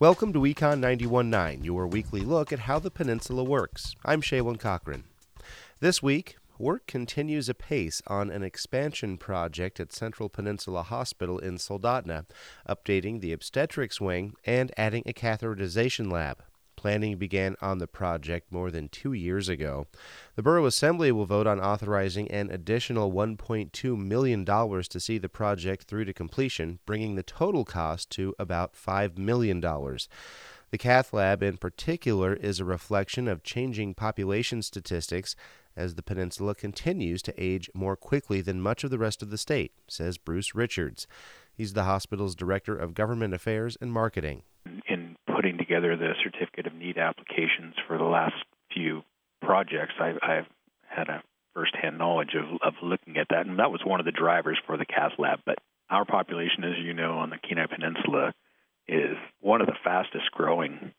Welcome to Econ 91.9, your weekly look at how the peninsula works. I'm Shaylin Cochran. This week, work continues apace on an expansion project at Central Peninsula Hospital in Soldotna, updating the obstetrics wing and adding a catheterization lab. Planning began on the project more than 2 years ago. The Borough Assembly will vote on authorizing an additional $1.2 million to see the project through to completion, bringing the total cost to about $5 million. The cath lab in particular is a reflection of changing population statistics as the peninsula continues to age more quickly than much of the rest of the state, says Bruce Richards. He's the hospital's Director of Government Affairs and Marketing. In putting together the Certificate of Need applications for the last few projects, I've had a firsthand knowledge of looking at that, and that was one of the drivers for the cath lab. But our population, as you know, on the Kenai Peninsula is one of the fastest growing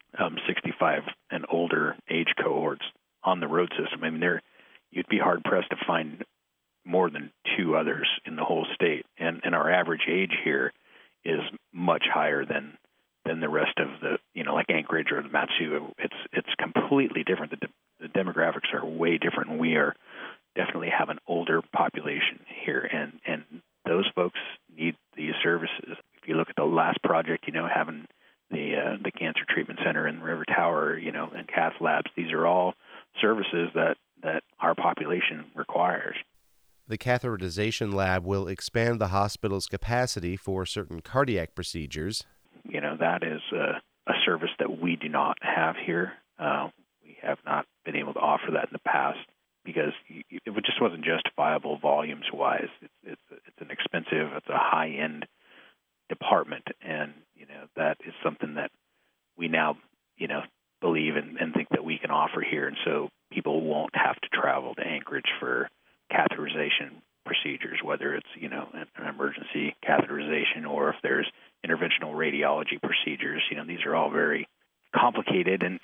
65 and older age cohorts on the road system. I mean, you'd be hard-pressed to find more than two others in the whole state, and our average age here is much higher than the rest of the, like Anchorage or the Matsu. It's completely different. The demographics are way different. We definitely have an older population here, and those folks need these services. If you look at the last project, having the cancer treatment center in River Tower, and cath labs, these are all services that our population requires. The catheterization lab will expand the hospital's capacity for certain cardiac procedures. That is a service that we do not have here. We have not been able to offer that in the past because it just wasn't justifiable volumes-wise. It's an expensive, it's a high-end department, and that is something that we now believe and think that we can offer here, and so people won't have to travel to Anchorage for catheterization procedures, whether it's an emergency catheterization or if there's interventional radiology procedures. These are all very complicated and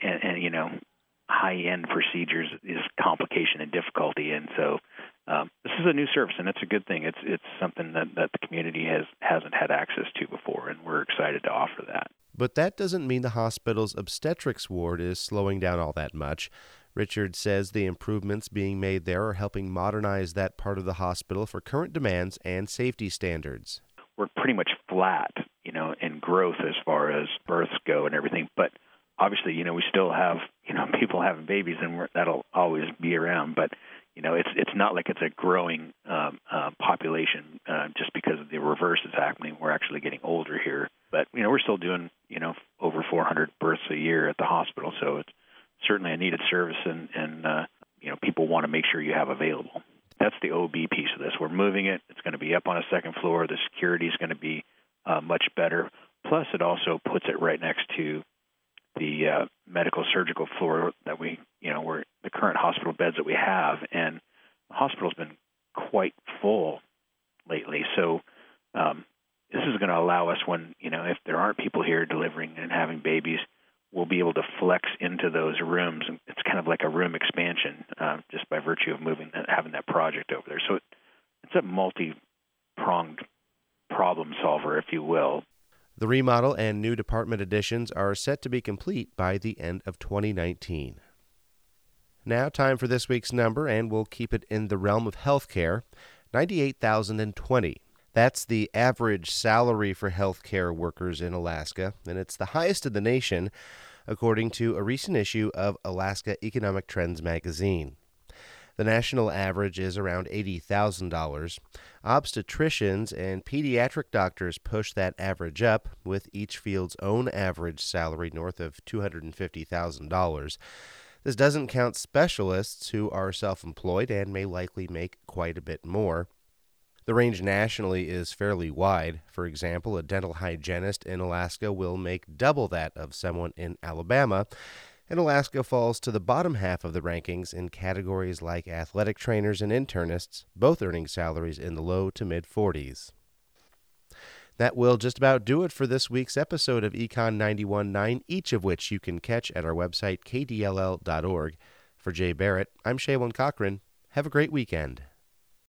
high-end procedures is complication and difficulty, and so this is a new service, and it's a good thing. It's something that the community hasn't had access to before, and we're excited to offer that. But that doesn't mean the hospital's obstetrics ward is slowing down all that much. Richard says the improvements being made there are helping modernize that part of the hospital for current demands and safety standards. We're pretty much flat, in growth as far as births go and everything. But obviously, we still have, people having babies, and that'll always be around. But, it's not like it's a growing population just because the reverse is happening. We're actually getting older here. But, we're still doing, over 400 births a year at the hospital. So it's certainly a needed service, and people want to make sure you have available. That's the OB piece of this. We're moving it. It's going to be up on a second floor. The security is going to be much better. Plus, it also puts it right next to the medical surgical floor that we're the current hospital beds that we have, and the hospital's been quite full lately. So this is going to allow us when, if there aren't people here delivering and having babies, we'll be able to flex into those rooms. It's kind of like a room expansion just by virtue of having that project over there. So it's a multi-pronged problem solver, if you will. The remodel and new department additions are set to be complete by the end of 2019. Now, time for this week's number, and we'll keep it in the realm of healthcare, $98,020. That's the average salary for healthcare workers in Alaska, and it's the highest in the nation, according to a recent issue of Alaska Economic Trends magazine. The national average is around $80,000. Obstetricians and pediatric doctors push that average up, with each field's own average salary north of $250,000. This doesn't count specialists who are self-employed and may likely make quite a bit more. The range nationally is fairly wide. For example, a dental hygienist in Alaska will make double that of someone in Alabama, and Alaska falls to the bottom half of the rankings in categories like athletic trainers and internists, both earning salaries in the low to mid-40s. That will just about do it for this week's episode of Econ 91.9, each of which you can catch at our website, kdll.org. For Jay Barrett, I'm Shaylin Cochran. Have a great weekend.